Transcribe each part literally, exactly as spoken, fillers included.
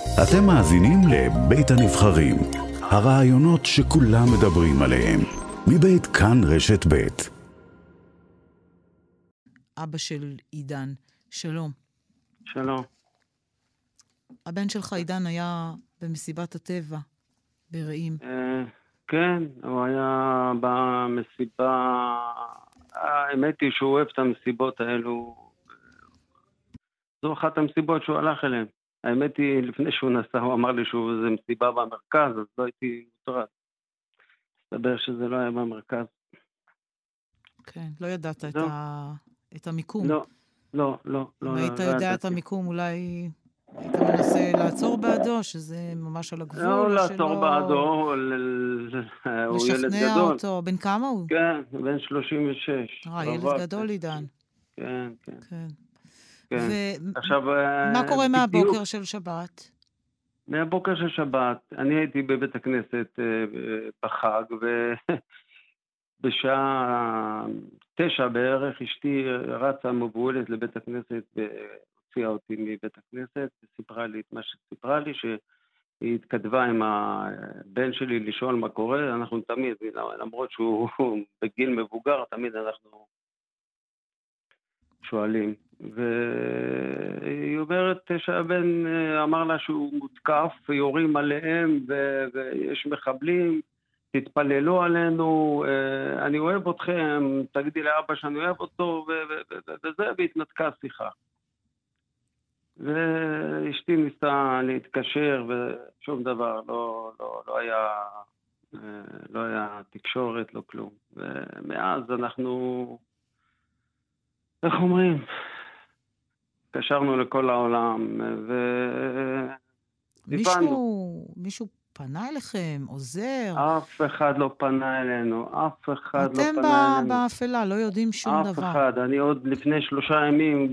אתם מאזינים לבית הנבחרים, הרעיונות שכולם מדברים עליהם, מבית כאן רשת בית. אבא של עידן, שלום. שלום. הבן שלך עידן היה במסיבת הטבע, ברעים. כן, הוא היה במסיבה, האמת היא שהוא אוהב את המסיבות האלו, זו אחת המסיבות שהוא הלך אליהן. האמת היא, לפני שהוא נסע, הוא אמר לי שזה מסיבה במרכז, אז לא הייתי מוטרד. מסתבר שזה לא היה במרכז. כן, לא ידעת את, ה... את המיקום. לא, לא, לא. אם לא, היית לא, יודע לא את המיקום, אולי היית מנסה לעצור בעדו, שזה ממש על הגבול, לא, או לעצור שלא... בעדו, הוא ילד לשכנע גדול. אותו. בן כמה הוא? כן, בן שלושים ושש. אה, ילד גדול עידן. כן, כן. כן. כן. ו... עכשיו, מה קורה בדיוק, מהבוקר של שבת? מהבוקר של שבת, אני הייתי בבית הכנסת בחג, ובשעה תשע בערך אשתי רצה מבועלת לבית הכנסת והוציאה אותי מבית הכנסת, וסיפרה לי את מה שסיפרה לי, שהיא התכתבה עם הבן שלי לשאול מה קורה. אנחנו תמיד, למרות שהוא בגיל מבוגר, תמיד אנחנו שואלים. והיא אומרת שהבן אמר לה שהוא מותקף ויורים עליהם ו... ויש מחבלים, תתפללו עלינו, אני אוהב אתכם, תגידי לאבא שאני אוהב אותו ו... ו... וזה, והתנתקה שיחה. ואשתי ניסתה להתקשר ושום דבר, לא, לא, לא היה, לא היה תקשורת, לא כלום. ומאז אנחנו, איך אומרים? קשרנו לכל העולם, ו... מישהו, מישהו פנה אליכם, עוזר? אף אחד לא פנה אלינו, אף אחד לא אתם פנה אלינו. אתם באפלה, לא יודעים שום אף דבר. אף אחד, אני עוד לפני שלושה ימים,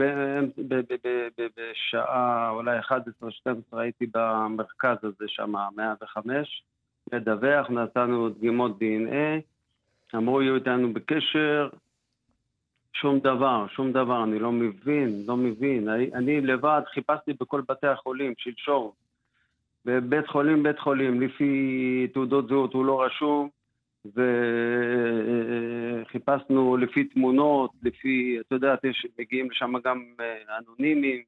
בשעה אולי אחת עשרה שתים עשרה, הייתי במרכז הזה שם, מאה וחמש, לדווח, נתנו דגימות די אן איי, אמרו יהיו איתנו בקשר, שום דבר, שום דבר, אני לא מבין, לא מבין. אני, אני לבד חיפשתי בכל בתי החולים, שלשום, בבית חולים, בית חולים, לפי תעודות זהות הוא לא רשום, וחיפשנו לפי תמונות, לפי, אתה יודע, מגיעים לשם גם אנונימים,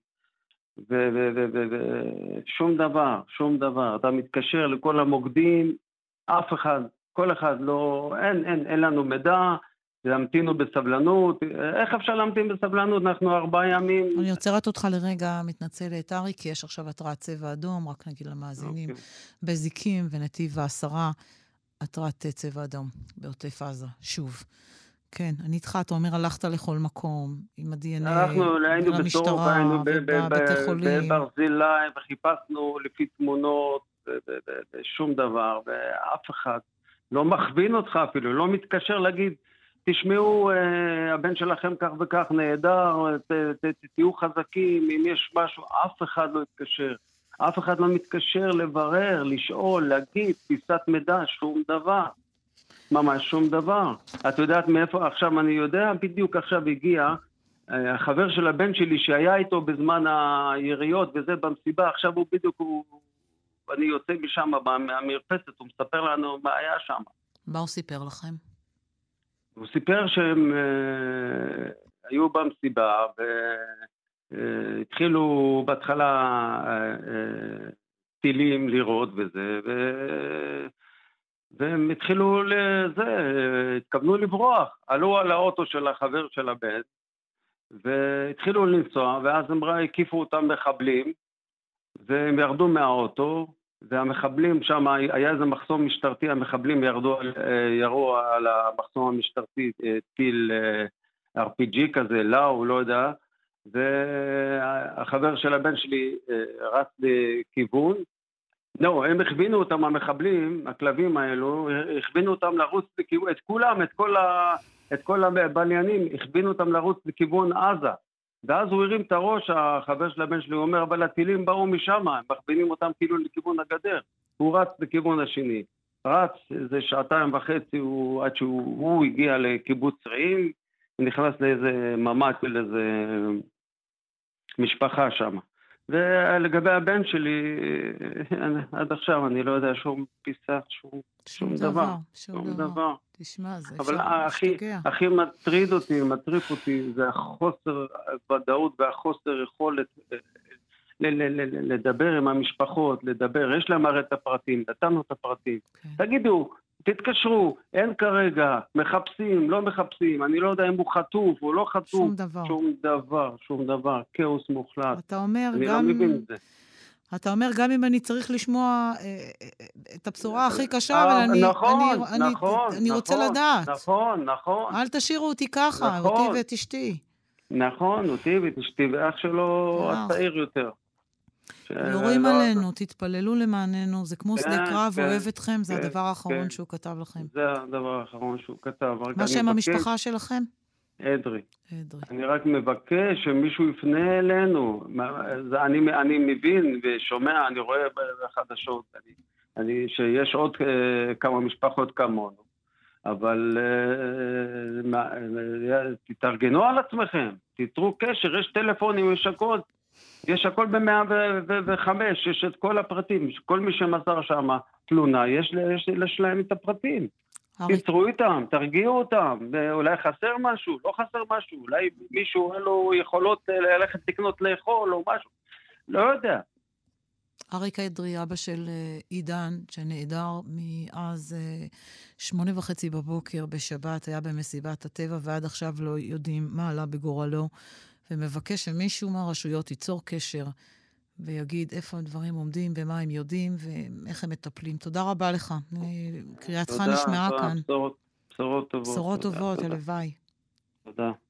ושום דבר, שום דבר. אתה מתקשר לכל המוקדים, אף אחד, כל אחד לא, אין, אין, אין לנו מידע, להמתינו בסבלנות. איך אפשר להמתין בסבלנות? אנחנו ארבעה ימים. אני עוצרת אותך לרגע, מתנצלת, ארי, כי יש עכשיו התרעת צבע אדום, רק נגיד למאזינים, okay. בזיקים ונתיב העשרה, התרעת צבע אדום, בעוטף עזה, שוב. כן, אני איתך, אתה אומר, הלכת לכל מקום, עם ה-די אן איי, אנחנו היינו בסורוקה, היינו בבתי חולים. בברזילי, וחיפשנו לפי תמונות, ושום דבר, ואף אחד לא מכווין אותך אפילו, לא מתקשר להגיד, תשמעו, הבן שלכם כך וכך נהדר, תהיו חזקים, אם יש משהו, אף אחד לא יתקשר. אף אחד לא מתקשר לברר, לשאול, להגיד, פיסת מידע, שום דבר. ממש שום דבר. את יודעת מאיפה, עכשיו אני יודע, בדיוק עכשיו הגיע, החבר של הבן שלי שהיה איתו בזמן היריות וזה במסיבה, עכשיו הוא בדיוק, הוא, אני יוצא משם מהמרפסת, הוא מספר לנו מה היה שם. מה הוא סיפר לכם? הוא סיפר שהם אה, היו במסיבה והתחילו בהתחלה אה, אה, טילים לירות וזה, ו... והם התחילו לזה, התכוונו לברוח, עלו על האוטו של החבר של הבן, והתחילו לנסוע, ואז הם הקיפו אותם מחבלים, והם ירדו מהאוטו, והמחבלים שם, היה איזה מחסום משטרתי, המחבלים ירדו, ירו על המחסום המשטרתי, טיל אר פי ג'י כזה, לא, לא יודע, והחבר של הבן שלי רץ לכיוון, לא, הם הכווינו אותם, המחבלים, הכלבים האלו, הכווינו אותם לרוץ לכיוון, את כולם, את כל, ה, את כל הבליינים, הכווינו אותם לרוץ לכיוון עזה. ואז הוא הרים את הראש, החבר של הבן שלי, הוא אומר, אבל הטילים באו משם, הם מכווינים אותם כאילו לכיוון הגדר. הוא רץ לכיוון השני. רץ איזה שעתיים וחצי, הוא, עד שהוא הוא הגיע לקיבוץ רעים, נכנס לאיזה ממ"ד של איזה משפחה שם. ולגבי הבן שלי, עד עכשיו אני לא יודע שום פיסה, שום, שום שום דבר, דבר. שום שום דבר. דבר. תשמע, זה אבל אפשר הכי, להשתגע. הכי מטריד אותי, מטריף אותי, זה החוסר ודאות והחוסר יכולת ל- ל- ל- לדבר עם המשפחות, לדבר. יש להם הרי את הפרטים, נתנו את הפרטים. כן. תגידו, תתקשרו, אין כרגע, מחפשים, לא מחפשים, אני לא יודע אם הוא חטוף או לא חטוף. שום דבר. שום דבר, שום דבר, כאוס מוחלט. אתה אומר אני גם... לא מבין את זה. אתה אומר, גם אם אני צריך לשמוע אה, אה, את הבשורה הכי קשה, אה, אבל אני, נכון, אני, אני, נכון, אני רוצה נכון, לדעת. נכון, נכון, אל תשאירו אותי ככה, נכון. אותי ואת אשתי. נכון, אותי ואת אשתי ואח שלו ואח. הצעיר יותר. יורים שלא- עלינו, תתפללו למעננו, זה כמו כן, שדה קרב, כן, אוהב אתכם, זה כן, הדבר האחרון כן. שהוא כתב לכם. זה הדבר האחרון שהוא כתב. רק מה אני שם מבקש- המשפחה שלכם? אדרי. אדרי. אני רק מבקש שמישהו יפנה אלינו. מה- זה, אני, אני מבין ושומע, אני רואה בחדשות, אני, אני, שיש עוד אה, כמה משפחות כמונו. אבל אה, מה, אה, תתארגנו על עצמכם, תתרו קשר, יש טלפונים, יש הכל, יש הכל ב-מאה וחמש, יש את כל הפרטים, כל מי שמסר שם תלונה, יש, יש, יש להם את הפרטים. אריק, תצרו איתם, תרגיעו אותם, אולי חסר משהו, לא חסר משהו, אולי מישהו אין לו יכולות ללכת לקנות לאכול או משהו, לא יודע. אריק אדרי, אבא של אה, עידן, שנעדר מאז אה, שמונה וחצי בבוקר בשבת, היה במסיבת הטבע, ועד עכשיו לא יודעים מה עלה בגורלו, ומבקש שמישהו מהרשויות ייצור קשר, ויגיד איפה הדברים עומדים, ומה הם יודעים, ואיך הם מטפלים. תודה רבה לך. אה, קריאתך תודה, נשמעה תודה, כאן. בשורות, בשורות טובות. בשורות תודה, טובות, תודה, הלוואי. תודה.